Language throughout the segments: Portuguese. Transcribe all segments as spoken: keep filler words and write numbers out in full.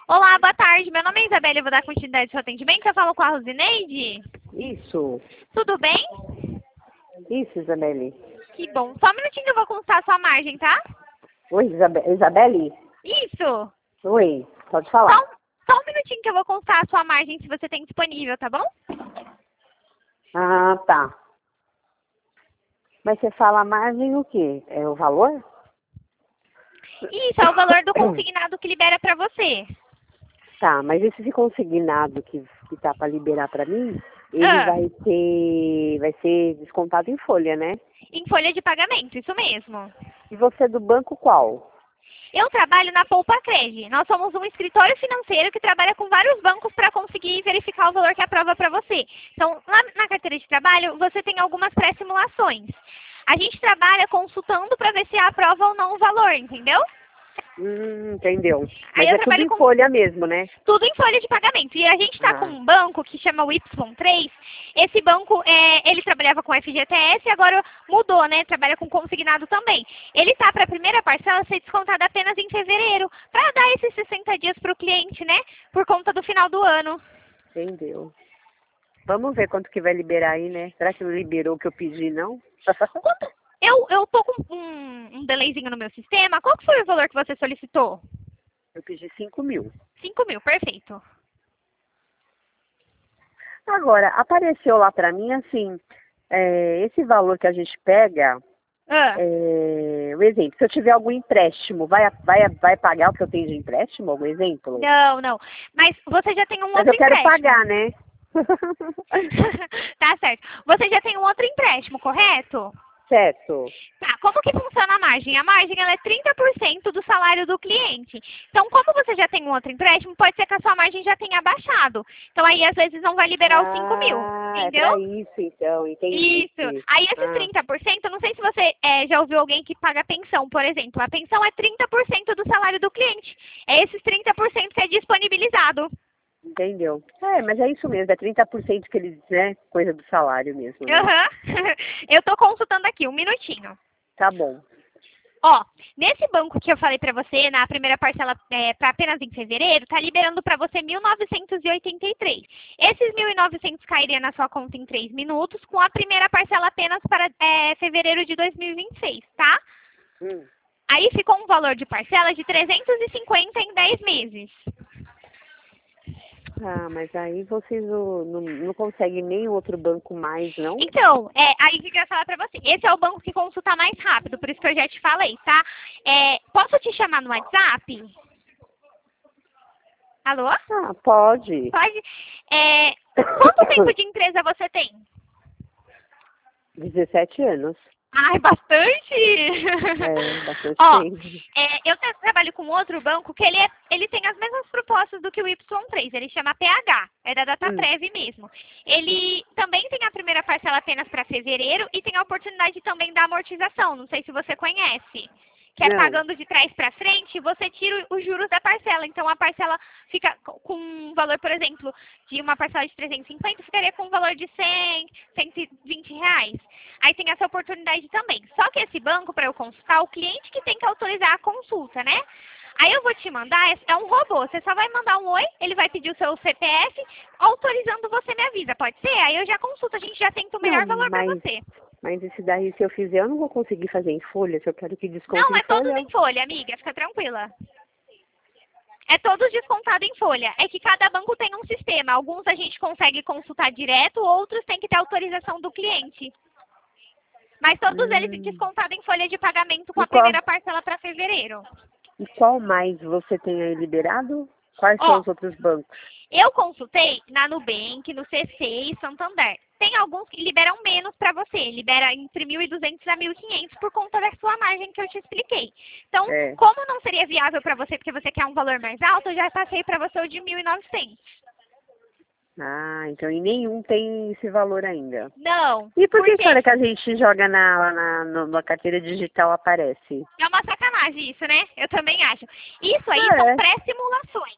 Olá, boa tarde. Meu nome é Isabela e eu vou dar continuidade ao seu atendimento. Eu falo com a Rosineide? Isso. Tudo bem? Isso, Isabelle. Que bom. Só um minutinho que eu vou consultar a sua margem, tá? Oi, Isabe Isabelle? Isso. Oi, pode Só, falar. um- só um minutinho que eu vou consultar a sua margem se você tem disponível, tá bom? Ah, tá. Mas você fala a margem o quê? É o valor? Isso, é o valor do consignado que libera pra você. Tá, mas esse consignado que, que tá para liberar para mim, ele Ah, vai ser, vai ser descontado em folha, né? em folha de pagamento, isso mesmo. E você é do banco qual? Eu trabalho na Poupa Cred. Nós somos um escritório financeiro que trabalha com vários bancos para conseguir verificar o valor que aprova para você. Então, lá na carteira de trabalho, você tem algumas pré-simulações. A gente trabalha consultando para ver se aprova ou não o valor, entendeu? Hum, entendeu. Aí Mas eu é tudo trabalho em com folha mesmo, né? tudo em folha de pagamento. E a gente está com Ah, um banco que chama o Y três. Esse banco, é, ele trabalhava com F G T S e agora mudou, né? Trabalha com consignado também. Ele está para a primeira parcela ser descontada apenas em fevereiro, para dar esses sessenta dias para o cliente, né? Por conta do final do ano. entendeu. Vamos ver quanto que vai liberar aí, né? Será que não liberou o que eu pedi, não? Quanto? Eu, eu tô com um, um delayzinho no meu sistema. Qual que foi o valor que você solicitou? Eu pedi cinco mil. Cinco mil, perfeito. Agora, apareceu lá pra mim, assim, é, esse valor que a gente pega, Ah, é, o exemplo, se eu tiver algum empréstimo, vai, vai, vai pagar o que eu tenho de empréstimo, algum exemplo? não, não. Mas você já tem um Mas outro eu quero empréstimo. pagar, né? Tá certo. Você já tem um outro empréstimo, correto? Certo. Tá, como que funciona a margem? A margem ela é trinta por cento do salário do cliente. Então, como você já tem um outro empréstimo, pode ser que a sua margem já tenha baixado. Então, aí, às vezes, não vai liberar os cinco mil, Ah, é entendeu? pra isso, então, entendi. Isso. Aí, esses Ah, trinta por cento, eu não sei se você é, já ouviu alguém que paga pensão, por exemplo. A pensão é trinta por cento do salário do cliente. É esses trinta por cento que é disponibilizado. entendeu. É, mas é isso mesmo, é trinta por cento que eles, né, coisa do salário mesmo, né? Aham. Eu tô consultando aqui, um minutinho. Tá bom. Ó, nesse banco que eu falei pra você, na primeira parcela é, para apenas em fevereiro, tá liberando pra você mil novecentos e oitenta e três. Esses mil e novecentos cairia na sua conta em três minutos, com a primeira parcela apenas para é, fevereiro de dois mil e vinte e seis, tá? Hum. Aí ficou um valor de parcela de trezentos e cinquenta em dez meses. Ah, mas aí vocês não, não, não conseguem nem outro banco mais, não? Então, é, aí o que eu ia falar pra você? Esse é o banco que consulta mais rápido, por isso que eu já te falei, tá? É, posso te chamar no WhatsApp? Alô? Ah, pode. Pode? É, quanto tempo de empresa você tem? dezessete anos. Ai, bastante! É, bastante Ó, tempo. é, eu tra- trabalho com outro banco que ele, é, ele tem as mesmas propostas do que o Y três, ele chama P H, é da Hum. Dataprev mesmo. Ele também tem a primeira parcela apenas para fevereiro e tem a oportunidade também da amortização, não sei se você conhece. Que é Não. pagando de trás para frente, você tira os juros da parcela. Então, a parcela fica co- com um valor, por exemplo, de uma parcela de trezentos e cinquenta, ficaria com um valor de cem, cento e vinte reais. Aí tem essa oportunidade também. Só que esse banco, para eu consultar, o cliente que tem que autorizar a consulta, né? Aí eu vou te mandar, é é um robô. Você só vai mandar um oi, ele vai pedir o seu C P F, autorizando você me avisa, pode ser? Aí eu já consulto, a gente já tenta o melhor Não, valor para mas, você. mas esse daí, se eu fizer, eu não vou conseguir fazer em folha. Se eu quero que desconte Não, em é todos folha. em folha, amiga, fica tranquila. É todos descontados em folha. É que cada banco tem um sistema. Alguns a gente consegue consultar direto, outros tem que ter autorização do cliente. Mas todos eles Hum. descontados em folha de pagamento com E a qual, primeira parcela para fevereiro. e qual mais você tem aí liberado? Quais são Ó, os outros bancos? eu consultei na Nubank, no C C e Santander. Tem alguns que liberam menos para você. Libera entre mil e duzentos a mil e quinhentos por conta da sua margem que eu te expliquei. Então, É. como não seria viável para você porque você quer um valor mais alto, eu já passei para você o de mil e novecentos. Ah, então em nenhum tem esse valor ainda. Não, E por que porque que a hora que a gente joga na, na, no- na carteira digital aparece? é uma sacanagem isso, né? Eu também acho. Isso aí É. são pré-simulações.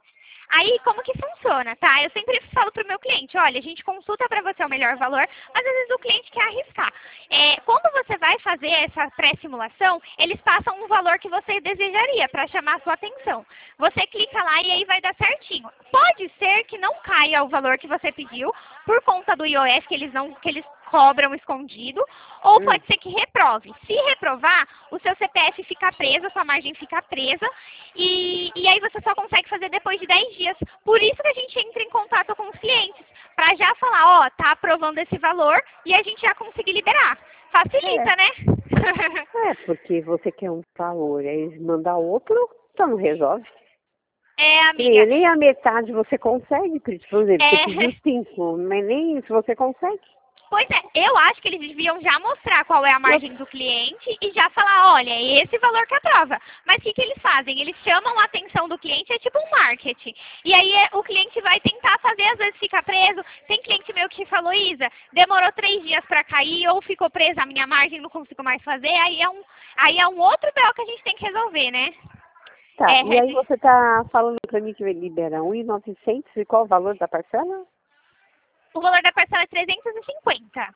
Aí, como que funciona, tá? Eu sempre falo pro meu cliente, olha, a gente consulta para você o melhor valor, mas às vezes o cliente quer arriscar. É, quando você vai fazer essa pré-simulação, eles passam um valor que você desejaria para chamar a sua atenção. Você clica lá e aí vai dar certinho. Pode ser que não caia o valor que você pediu, por conta do I O F, que eles não, que eles cobram escondido, ou Hum. pode ser que reprove. Se reprovar, o seu C P F fica preso, a sua margem fica presa, e, e aí você só consegue fazer depois de dez dias. Por isso que a gente entra em contato com os clientes, para já falar, ó, tá aprovando esse valor, e a gente já conseguir liberar. Facilita, É. né? É, porque você quer um valor, aí mandar outro, então não resolve. É, Que nem, amiga. nem a metade você consegue, Cris. Por exemplo, você É. pediu cinco, mas nem isso você consegue. Pois é, eu acho que eles deviam já mostrar qual é a margem do cliente e já falar, olha, é esse valor que aprova. Mas o que, que eles fazem? Eles chamam a atenção do cliente, é tipo um marketing. E aí é, o cliente vai tentar fazer, às vezes fica preso. Tem cliente meu que falou, Isa, demorou três dias para cair ou ficou presa a minha margem, não consigo mais fazer. Aí é um, aí é um outro B O que a gente tem que resolver, né? Tá, É, e aí você tá falando pra mim que vai liberar um mil e novecentos e qual o valor da parcela? o valor da parcela é trezentos e cinquenta.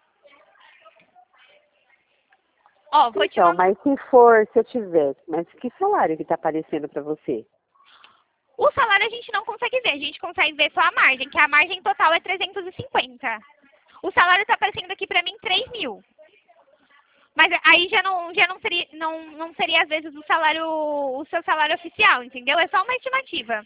Ó, vou te Então, mandar. mas se for, se eu tiver, mas que salário que tá aparecendo pra você? O salário a gente não consegue ver, a gente consegue ver só a margem, que a margem total é trezentos e cinquenta. O salário está aparecendo aqui para mim três mil. Mas aí já não, já não seria, não, não seria às vezes o salário, o seu salário oficial, entendeu? É só uma estimativa.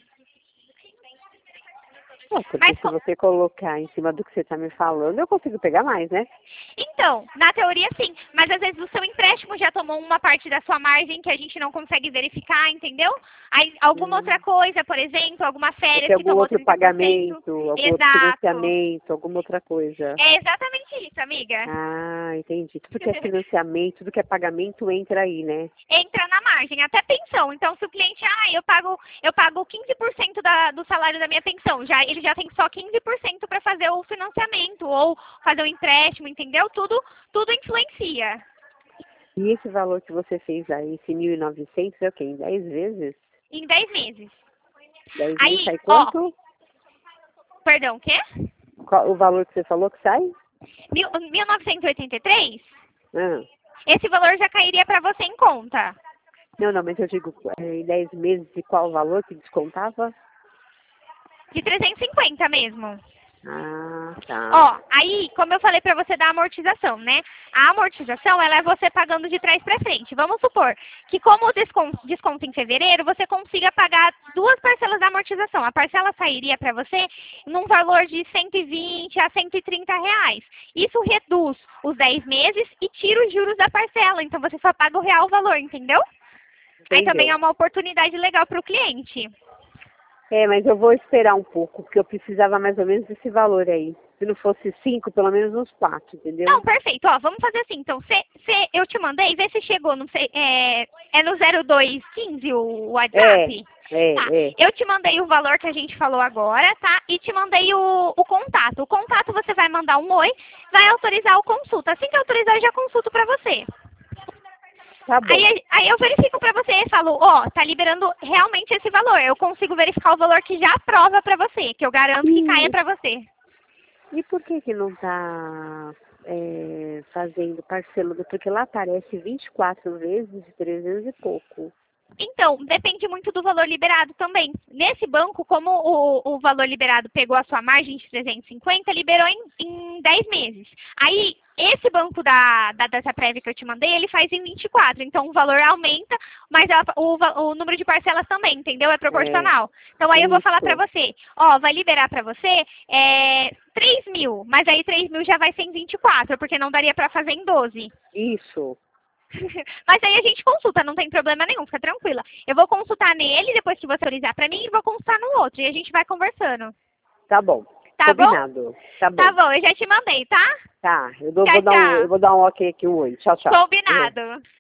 É, porque Mas, se você colocar em cima do que você tá me falando, eu consigo pegar mais, né? então, na teoria sim, mas às vezes o seu empréstimo já tomou uma parte da sua margem que a gente não consegue verificar, entendeu? Aí alguma Hum. outra coisa, por exemplo, alguma Ou férias tem que algum tomou outro trinta por cento. pagamento, algum outro Exato. financiamento, alguma outra coisa. É exatamente isso, amiga. Ah, entendi. Tudo que é financiamento, tudo que é pagamento entra aí, né? Entra na margem, até pensão. Então, se o cliente, ah, eu pago, eu pago quinze por cento da, do salário da minha pensão, já, ele já tem só quinze por cento para fazer o financiamento ou fazer o empréstimo, entendeu? Tudo, tudo influencia. E esse valor que você fez aí, esse mil e novecentos, é o quê? Em dez vezes? Em dez meses. dez vezes Aí, sai ó, quanto? perdão, o quê? Qual o valor que você falou que sai? Mil- mil novecentos e oitenta e três? Ah. Esse valor já cairia para você em conta. Não, não, mas eu digo, é, em dez meses, e qual o valor que descontava? De trezentos e cinquenta mesmo. Ah, tá. Ó, aí, como eu falei pra você da amortização, né? A amortização, ela é você pagando de trás pra frente. Vamos supor que como o desconto, desconto em fevereiro, você consiga pagar duas parcelas da amortização. A parcela sairia pra você num valor de cento e vinte a cento e trinta reais. Isso reduz os dez meses e tira os juros da parcela. Então, você só paga o real valor, entendeu? Aí Entendeu? também é uma oportunidade legal pro cliente. É, mas eu vou esperar um pouco, porque eu precisava mais ou menos desse valor aí. Se não fosse cinco, pelo menos uns quatro, entendeu? Não, perfeito. Ó, vamos fazer assim. Então, se, se eu te mandei, vê se chegou. Não sei, é, é no zero dois quinze o WhatsApp? É, Tá. é. Eu te mandei o valor que a gente falou agora, tá? E te mandei o, o contato. O contato você vai mandar um oi, vai autorizar o consulta. Assim que autorizar, eu já consulto pra você. Tá bom. Aí, aí eu verifico pra você e falo, ó, tá liberando realmente esse valor. Eu consigo verificar o valor que já aprova pra você, que eu garanto que E, caia pra você. e por que que não tá é, fazendo parcelando? Porque lá aparece vinte e quatro vezes de trezentos e pouco. Então, depende muito do valor liberado também. Nesse banco, como o, o valor liberado pegou a sua margem de trezentos e cinquenta, liberou em, em dez meses. Aí, esse banco da, da data prévia que eu te mandei, ele faz em vinte e quatro. Então, o valor aumenta, mas a, o, o número de parcelas também, entendeu? É proporcional. Então, aí eu vou falar pra Isso. você, ó, vai liberar pra você é, três mil, mas aí três mil já vai ser em vinte e quatro, porque não daria pra fazer em doze. Isso. Mas aí a gente consulta, não tem problema nenhum, fica tranquila. Eu vou consultar nele, depois que você autorizar pra mim, e vou consultar no outro. E a gente vai conversando. Tá bom. Tá bom? Combinado. Tá bom. Tá bom, eu já te mandei, tá? Tá. Eu, dou, Tchau, vou, dar um, tchau. eu vou dar um ok aqui, um oi. Tchau, tchau. Combinado.